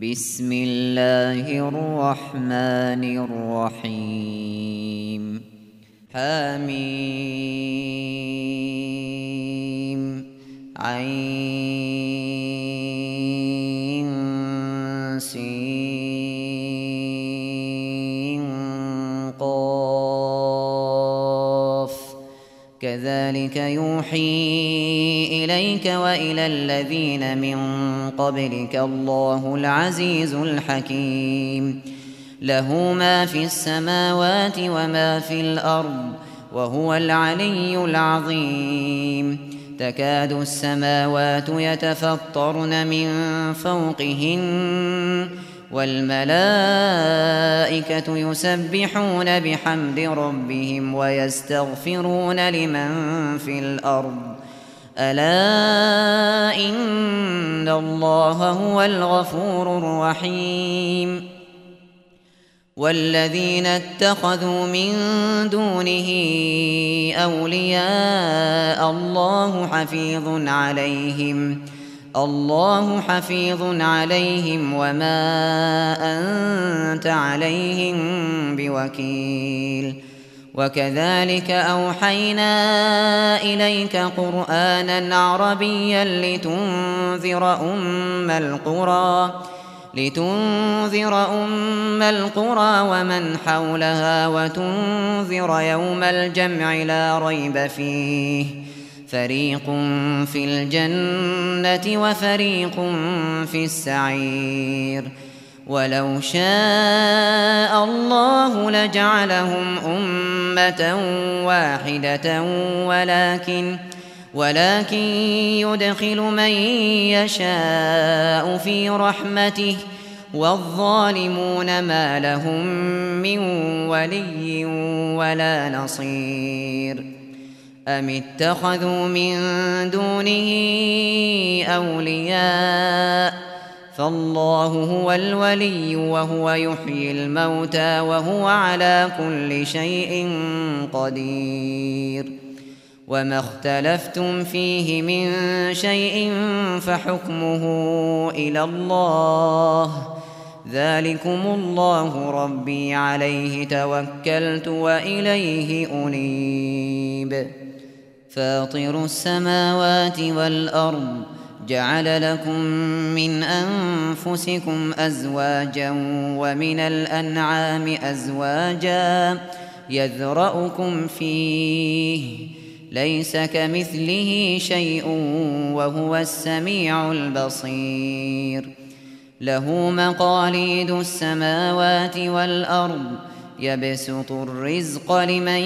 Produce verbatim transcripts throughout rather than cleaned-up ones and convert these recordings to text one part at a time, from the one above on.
بسم الله الرحمن الرحيم حميم عين سين قاف كذلك يوحي إليك وإلى الذين من قبلك الله العزيز الحكيم له ما في السماوات وما في الأرض وهو العلي العظيم تكاد السماوات يتفطرن من فوقهن والملائكة يسبحون بحمد ربهم ويستغفرون لمن في الأرض ألا إن الله هو الغفور الرحيم والذين اتخذوا من دونه أولياء الله حفيظ عليهم الله حفيظ عليهم وما أنت عليهم بوكيل وكذلك أوحينا إليك قرآنا عربيا لتنذر أم القرى لتنذر أم القرى ومن حولها وتنذر يوم الجمع لا ريب فيه فريق في الجنة وفريق في السعير ولو شاء الله لجعلهم أمة واحدة ولكن ولكن يدخل من يشاء في رحمته والظالمون ما لهم من ولي ولا نصير أم اتخذوا من دونه أولياء فالله هو الولي وهو يحيي الموتى وهو على كل شيء قدير وما اختلفتم فيه من شيء فحكمه إلى الله ذلكم الله ربي عليه توكلت وإليه أنيب فاطر السماوات والأرض جعل لكم من أنفسكم أزواجا ومن الأنعام أزواجا يذرأكم فيه ليس كمثله شيء وهو السميع البصير له مقاليد السماوات والأرض يبسط الرزق لمن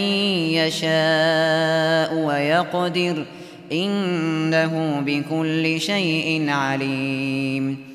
يشاء ويقدر إنه بكل شيء عليم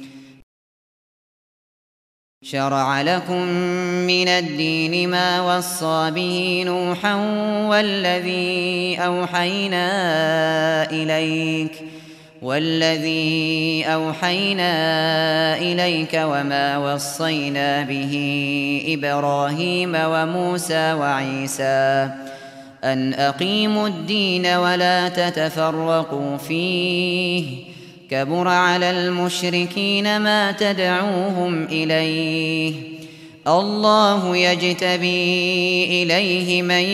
شرع لكم من الدين ما وصى به نوحا والذي أوحينا إليك والذي أوحينا إليك وما وصينا به إبراهيم وموسى وعيسى أن أقيموا الدين ولا تتفرقوا فيه كبر على المشركين ما تدعوهم إليه الله يجتبي إليه من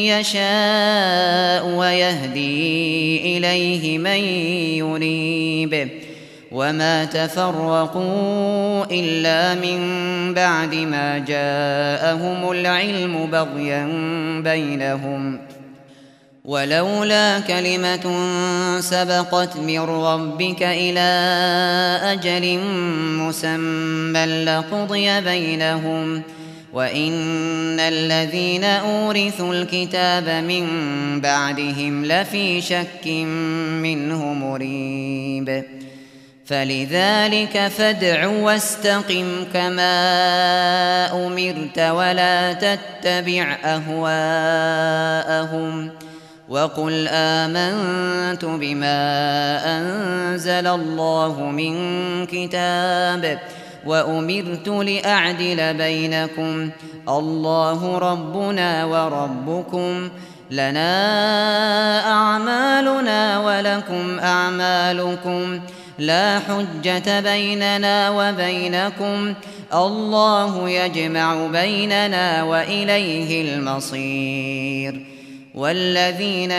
يشاء ويهدي إليه من ينيب وما تفرقوا إلا من بعد ما جاءهم العلم بغيا بينهم ولولا كلمة سبقت من ربك إلى أجل مسمى لقضي بينهم وإن الذين أورثوا الكتاب من بعدهم لفي شك منه مريب فلذلك فادع واستقم كما أمرت ولا تتبع أهواءهم وقل آمنت بما أنزل الله من كتاب وأمرت لأعدل بينكم الله ربنا وربكم لنا أعمالنا ولكم أعمالكم لا حجة بيننا وبينكم الله يجمع بيننا وإليه المصير والذين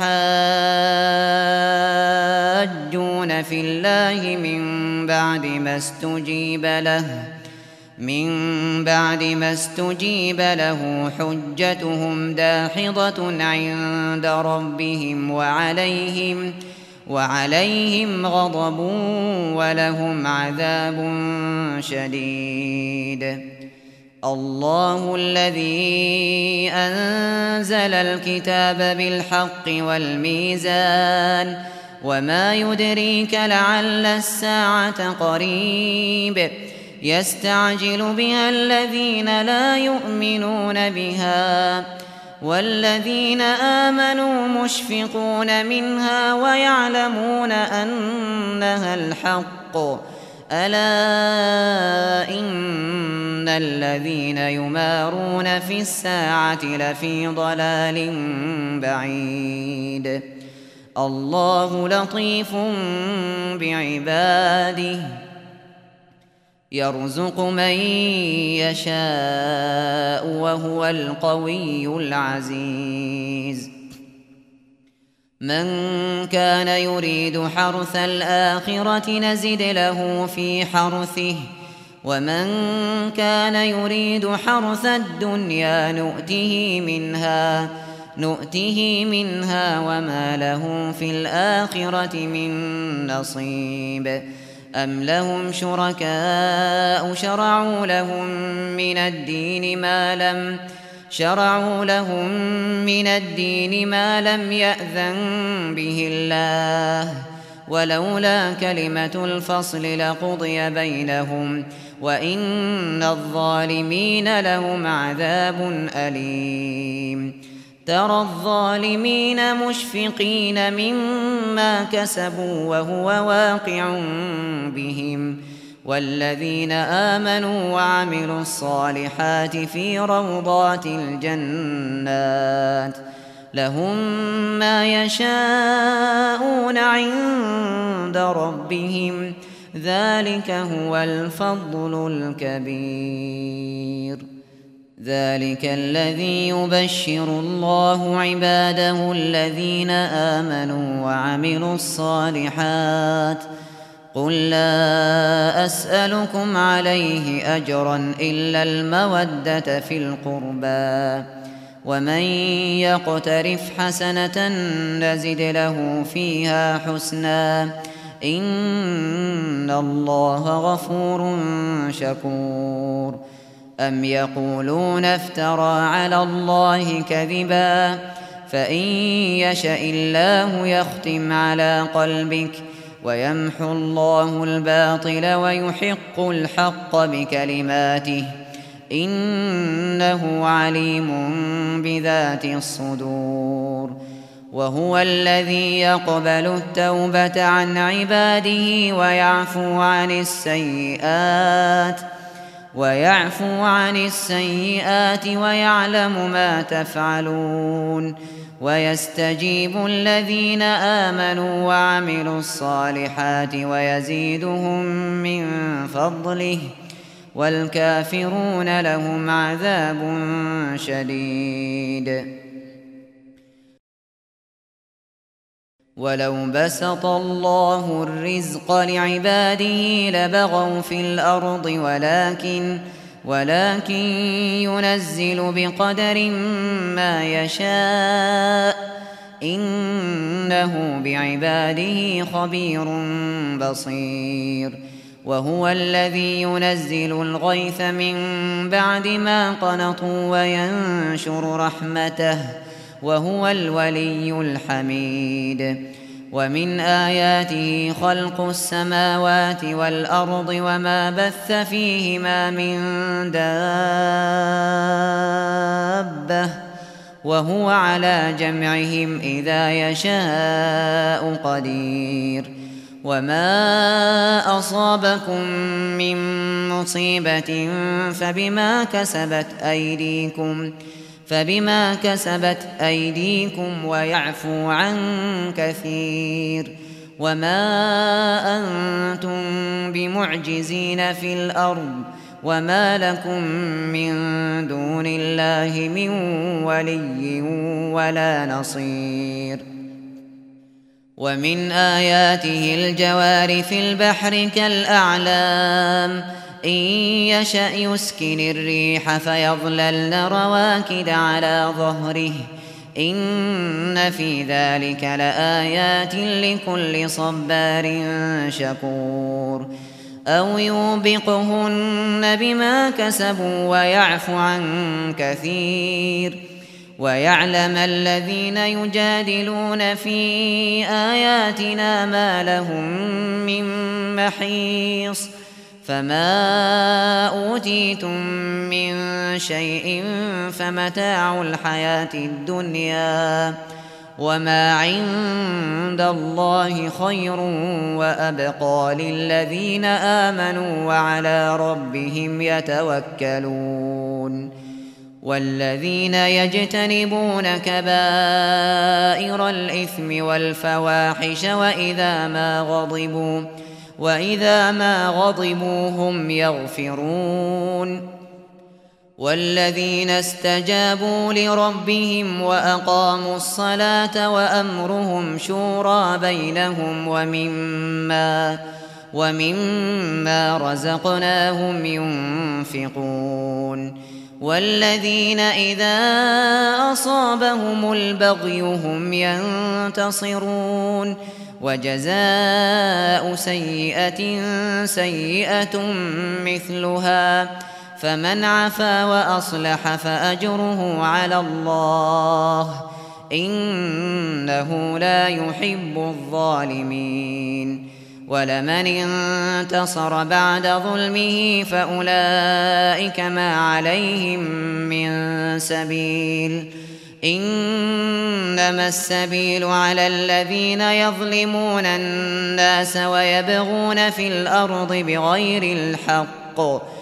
يحاجون في الله من بعد ما استجيب له من بعد ما استجيب له حجتهم داحضة عند ربهم وعليهم وعليهم غضب ولهم عذاب شديد. الله الذي أنزل الكتاب بالحق والميزان وما يدريك لعل الساعة قريب يستعجل بها الذين لا يؤمنون بها والذين آمنوا مشفقون منها ويعلمون أنها الحق ألا إن الذين يمارون في الساعة لفي ضلال بعيد. الله لطيف بعباده يرزق من يشاء وهو القوي العزيز. من كان يريد حرث الآخرة نزد له في حرثه ومن كان يريد حرث الدنيا نؤته منها نؤته منها وما له في الآخرة من نصيب. أم لهم شركاء شرعوا لهم من الدين ما لم شرعوا لهم من الدين ما لم يأذن به الله ولولا كلمة الفصل لقضي بينهم وإن الظالمين لهم عذاب أليم. ترى الظالمين مشفقين مما كسبوا وهو واقع بهم والذين آمنوا وعملوا الصالحات في روضات الجنات لهم ما يشاءون عند ربهم ذلك هو الفضل الكبير. ذلك الذي يبشر الله عباده الذين آمنوا وعملوا الصالحات قل لا أسألكم عليه أجرا إلا المودة في القربى ومن يقترف حسنة نزد له فيها حسنا إن الله غفور شكور. أم يقولون افترى على الله كذبا فإن يشأ الله يختم على قلبك ويمحو الله الباطل ويحق الحق بكلماته إنه عليم بذات الصدور. وهو الذي يقبل التوبة عن عباده ويعفو عن السيئات ويعفو عن السيئات ويعلم ما تفعلون ويستجيب الذين آمنوا وعملوا الصالحات ويزيدهم من فضله والكافرون لهم عذاب شديد. ولو بسط الله الرزق لعباده لبغوا في الأرض ولكن ولكن ينزل بقدر ما يشاء إنه بعباده خبير بصير. وهو الذي ينزل الغيث من بعد ما قنطوا وينشر رحمته وهو الولي الحميد. ومن آياته خلق السماوات والأرض وما بث فيهما من دابة وهو على جمعهم إذا يشاء قدير. وما أصابكم من مصيبة فبما كسبت أيديكم فبما كسبت أيديكم ويعفو عن كثير. وما أنتم بمعجزين في الأرض وما لكم من دون الله من ولي ولا نصير ومن آياته الجوار في البحر كالأعلام إن يشأ يسكن الريح فيظللن رواكد على ظهره إن في ذلك لآيات لكل صبار شكور أو يوبقهن بما كسبوا ويعفو عن كثير ويعلم الذين يجادلون في آياتنا ما لهم من محيص فما أوتيتم من شيء فمتاع الحياة الدنيا وما عند الله خير وأبقى للذين آمنوا وعلى ربهم يتوكلون والذين يجتنبون كبائر الإثم والفواحش وإذا ما غضبوا وإذا ما غضبوا هم يغفرون والذين استجابوا لربهم وأقاموا الصلاة وأمرهم شورى بينهم ومما ومما رزقناهم ينفقون والذين إذا أصابهم البغي هم ينتصرون وجزاء سيئة سيئة مثلها فمن عفا وأصلح فأجره على الله إنه لا يحب الظالمين ولمن انتصر بعد ظلمه فأولئك ما عليهم من سبيل إنما السبيل على الذين يظلمون الناس ويبغون في الأرض بغير الحق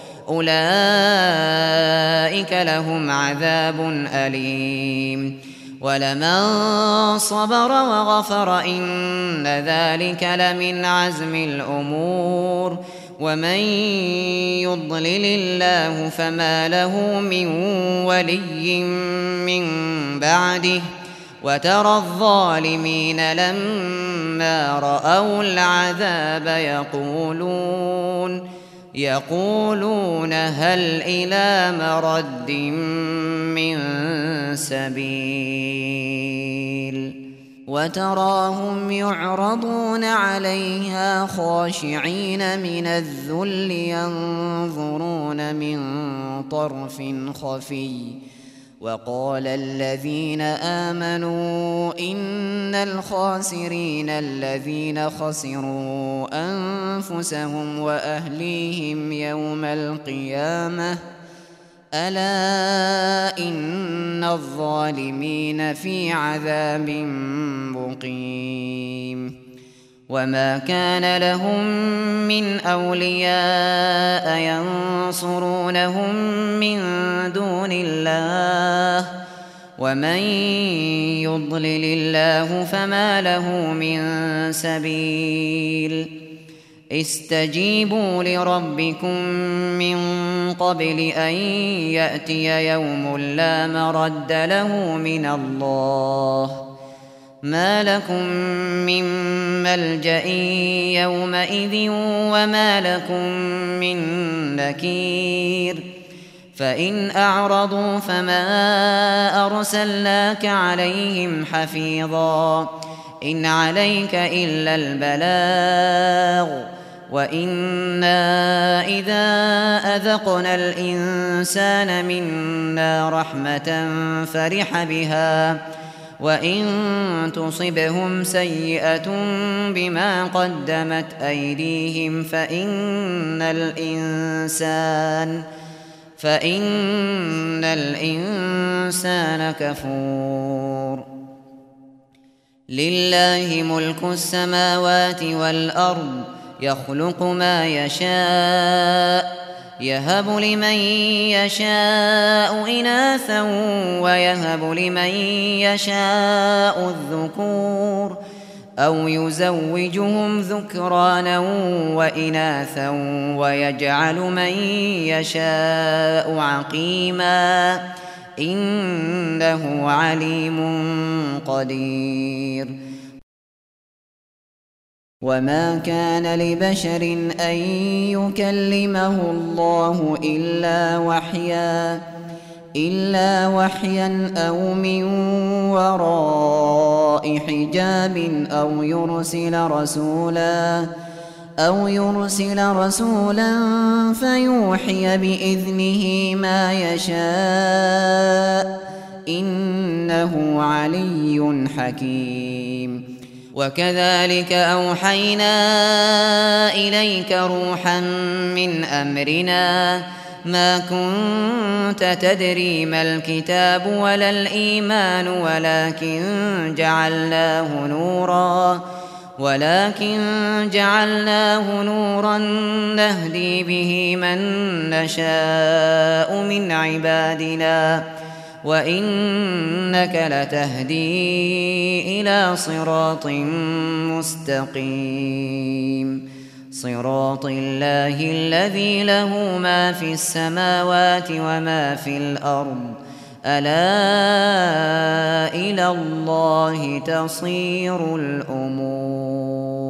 أولئك لهم عذاب أليم ولمن صبر وغفر إن ذلك لمن عزم الأمور ومن يضلل الله فما له من ولي من بعده وترى الظالمين لما رأوا العذاب يقولون يقولون هل إلى مرد من سبيل وتراهم يعرضون عليها خاشعين من الذل ينظرون من طرف خفي وقال الذين آمنوا إن الخاسرين الذين خسروا أنفسهم وأهليهم يوم القيامة ألا إن الظالمين في عذاب مقيم وما كان لهم من أولياء ينصرونهم من دون الله ومن يضلل الله فما له من سبيل استجيبوا لربكم من قبل أن يأتي يوم لا مرد له من الله ما لكم من ملجأ يومئذ وما لكم من نكير فإن أعرضوا فما أرسلناك عليهم حفيظا إن عليك إلا البلاغ وإنا إذا أذقنا الإنسان منا رحمة فرح بها وإن تصبهم سيئة بما قدمت أيديهم فإن الإنسان فإن الإنسان كفور لله ملك السماوات والأرض يخلق ما يشاء يهب لمن يشاء إناثا ويهب لمن يشاء الذكور أو يزوجهم ذكرانا وإناثا ويجعل من يشاء عقيما إنه عليم قدير. وما كان لبشر أن يكلمه الله إلا وحيا إلا وحيا أو من وراء حجاب أو يرسل رسولا أو يرسل رسولا فيوحي بإذنه ما يشاء إنه علي حكيم. وكذلك أوحينا إليك روحا من أمرنا ما كنت تدري ما الكتاب ولا الإيمان ولكن جعلناه نورا ولكن جعلناه نورا نهدي به من نشاء من عبادنا وإنك لتهدي إلى صراط مستقيم صراط الله الذي له ما في السماوات وما في الأرض ألا إلى الله تصير الأمور.